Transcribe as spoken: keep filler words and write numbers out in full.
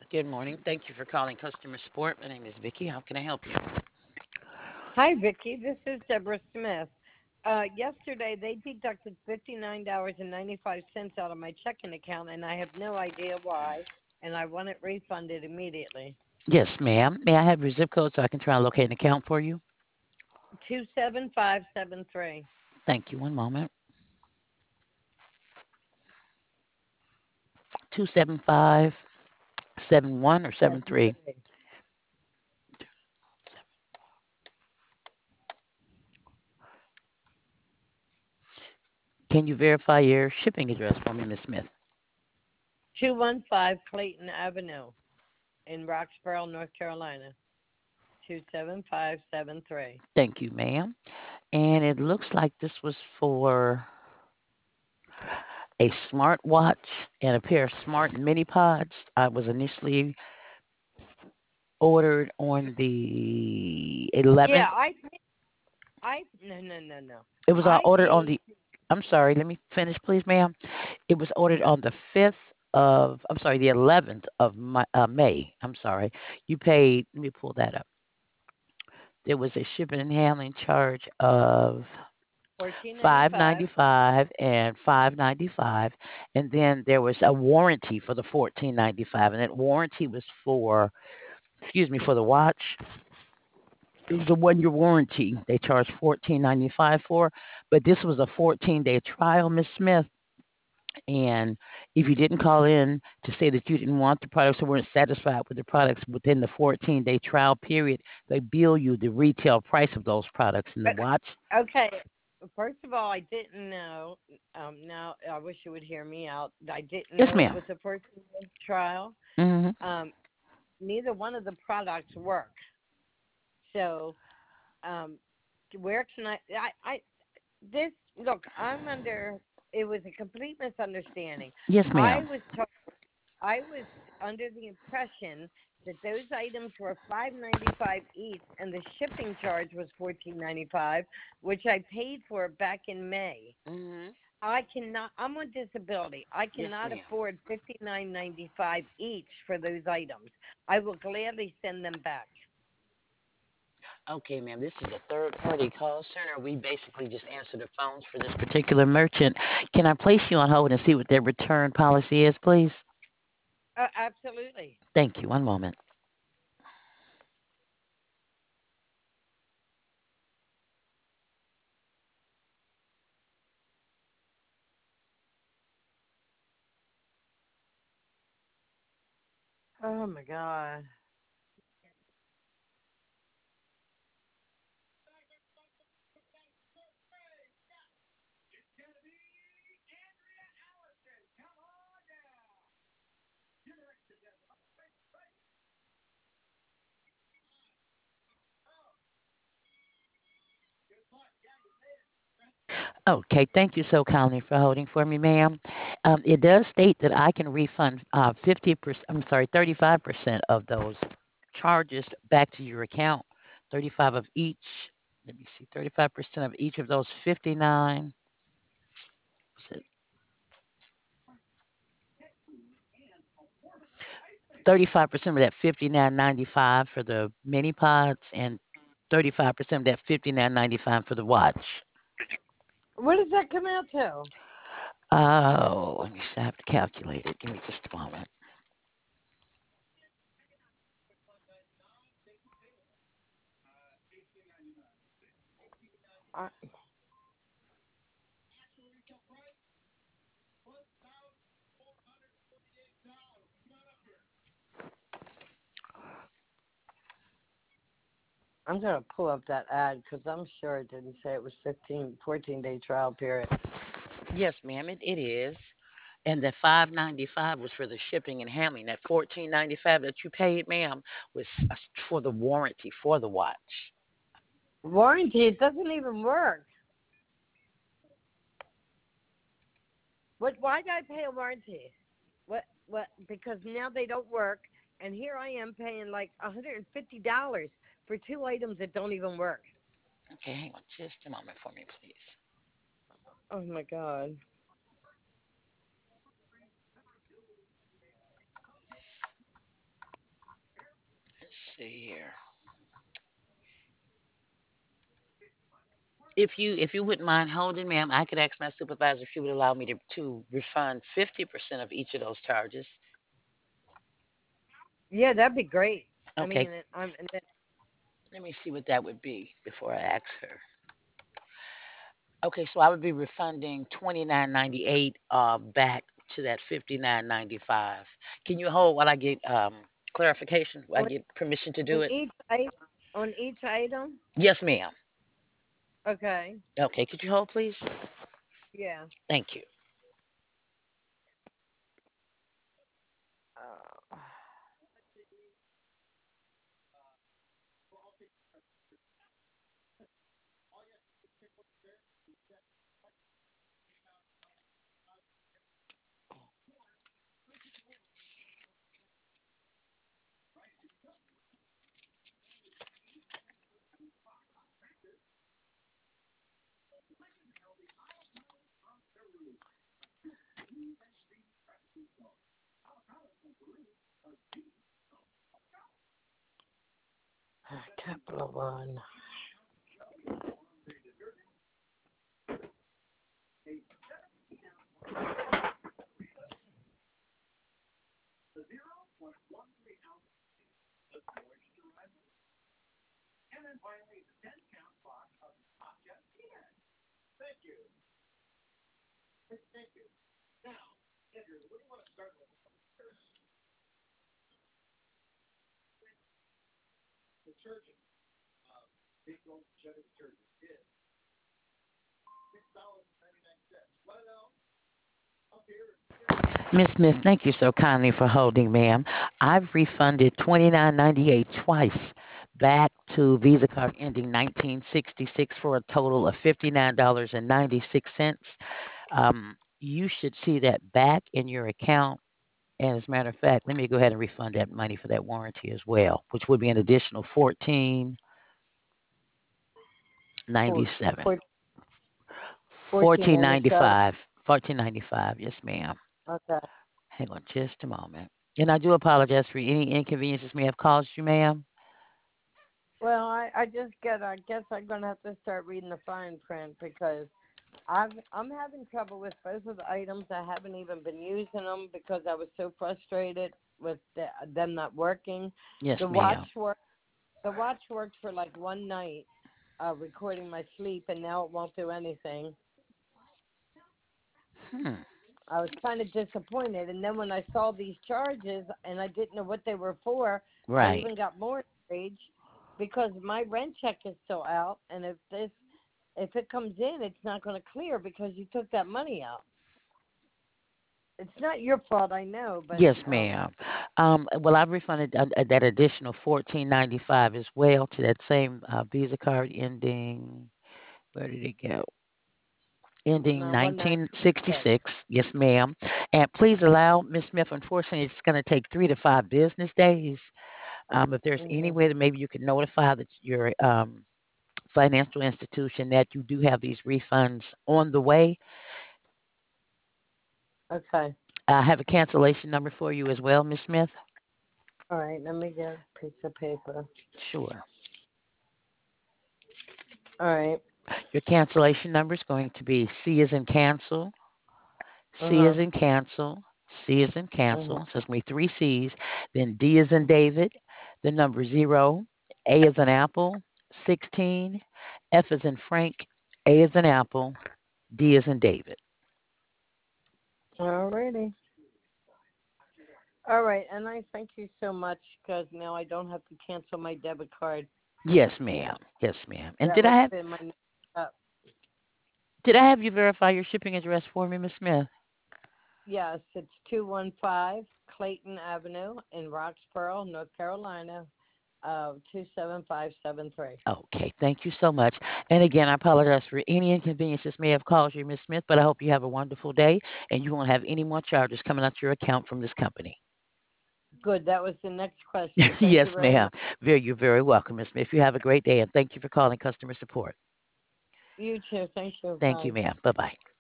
Good morning. Thank you for calling customer support. My name is Vicky. How can I help you? Hi, Vicky. This is Deborah Smith. Uh, yesterday, they deducted fifty-nine dollars and ninety-five cents out of my checking account, and I have no idea why, and I want it refunded immediately. Yes, ma'am. May I have your zip code so I can try and locate an account for you? two seven five seven three. Thank you. One moment. two seven five seven one or seven Seven three. three. Can you verify your shipping address for me, Miss Smith? two one five Clayton Avenue in Roxborough, North Carolina. two seven five seven three. Thank you, ma'am. And it looks like this was for a smartwatch and a pair of smart mini pods. I was initially ordered on the Yeah, eleventh. I, I, no, no, no, no. It was uh, I ordered on paid, the, I'm sorry, let me finish, please, ma'am. It was ordered okay. on the fifth of, I'm sorry, the eleventh of my, uh, May. I'm sorry. You paid, let me pull that up. There was a shipping and handling charge of fourteen ninety five five. ninety-five and five ninety-five, and then there was a warranty for the fourteen ninety-five, and that warranty was for, excuse me, for the watch. It was a one year warranty. They charged fourteen ninety-five for, but this was a fourteen day trial, Miss Smith. And if you didn't call in to say that you didn't want the products or weren't satisfied with the products within the fourteen day trial period, they bill you the retail price of those products in the watch. Okay. First of all, I didn't know. Um, now I wish you would hear me out. I didn't Yes, know it ma'am. was a first trial. Hmm. Um, Neither one of the products work. So, um, where can I, I? I this look. I'm under. It was a complete misunderstanding. Yes, I ma'am. was told. I was under the impression that those items were five ninety five each, and the shipping charge was fourteen ninety five, which I paid for back in May. Hmm. I cannot. I'm on disability. I Yes, cannot ma'am. afford fifty nine ninety five each for those items. I will gladly send them back. Okay, ma'am. This is a third party call center. We basically just answer the phones for this particular merchant. Can I place you on hold and see what their return policy is, please? Uh, absolutely. Thank you. One moment. Oh my God. Okay, thank you so kindly for holding for me, ma'am. Um, it does state that I can refund uh, fifty percent, I'm sorry, thirty-five percent of those charges back to your account. thirty-five of each. Let me see, thirty-five percent of each of those fifty-nine. Was it thirty-five percent of that fifty-nine ninety-five for the mini pods and thirty-five percent of that fifty-nine ninety-five for the watch? What does that come out to? Oh, let me see, I have to calculate it. Give me just a moment. I, I'm gonna pull up that ad because I'm sure it didn't say it was fifteen, fourteen day trial period. Yes, ma'am, it, it is. And the five ninety-five was for the shipping and handling. That fourteen ninety-five that you paid, ma'am, was s- for the warranty for the watch. Warranty. It doesn't even work. What? Why did I pay a warranty? What? What? Because now they don't work, and here I am paying like one hundred and fifty dollars for two items that don't even work. Okay, hang on just a moment for me, please. Oh my God. see here. If you if you wouldn't mind holding, ma'am, I could ask my supervisor if she would allow me to to refund fifty percent of each of those charges. Yeah, that'd be great. I Okay, mean, it- I'm and it- let me see what that would be before I ask her. Okay, so I would be refunding twenty nine ninety eight uh back to that fifty nine ninety five. Can you hold while I get um clarification? While I on, get permission to do on it? each item, on each item. Yes, ma'am. Okay. Okay, could you hold, please? Yeah. Thank you. Uh, Capital One. Miss Smith, thank you so kindly for holding, ma'am. I've refunded twenty nine ninety eight twice back to Visa card ending nineteen sixty six for a total of fifty nine dollars and ninety six cents. Um, you should see that back in your account. And as a matter of fact, let me go ahead and refund that money for that warranty as well, which would be an additional fourteen ninety Four, seven. four, fourteen Fourteen ninety ninety seven. five. Fourteen ninety five. Yes, ma'am. Okay. Hang on just a moment. And I do apologize for any inconveniences may have caused you, ma'am. Well, I I just get. I guess I'm gonna have to start reading the fine print because I've I'm having trouble with both of the items. I haven't even been using them because I was so frustrated with the, them not working. Yes, The watch ma'am. work. The watch worked for like one night, uh, recording my sleep, and now it won't do anything. Hmm. I was kind of disappointed. And then when I saw these charges and I didn't know what they were for, I Right. even got more rage because my rent check is still out. And if this, if it comes in, it's not going to clear because you took that money out. It's not your fault, I know, but Yes, um, ma'am. Um, well, I've refunded uh, uh, that additional fourteen ninety five as well to that same uh, Visa card ending. Where did it go? Ending no, one nine nineteen six. sixty six. Yes, ma'am. And please allow Miss Smith. Unfortunately, it's going to take three to five business days. Um, if there's any Mhm. way that maybe you can notify that your um, financial institution that you do have these refunds on the way. Okay. I have a cancellation number for you as well, Miss Smith. All right. Let me get a piece of paper. Sure. All right. Your cancellation number is going to be C as in cancel, Uh C huh. as in cancel, C as in Mhm. cancel. So it's going to be three C's. Then D as in David, the number zero, A as in apple, sixteen, F as in Frank, A as in apple, D as in David. All righty. All right. And I thank you so much because now I don't have to cancel my debit card. Yes, You ma'am. know. Yes, ma'am. And That did would I have have been my next step. did I have you verify your shipping address for me, Miss Smith? Yes, it's two one five Clayton Avenue in Roxborough, North Carolina, uh, two seven five seven three. Okay, thank you so much. And again, I apologize for any inconvenience this may have caused you, Miss Smith, but I hope you have a wonderful day and you won't have any more charges coming out your account from this company. Good. That was the next question. Thank Yes, you very ma'am. much. Very, you're very welcome, Miss Smith. You have a great day and thank you for calling customer support. You too. Thank you. Thank you, Bye. ma'am. Bye bye.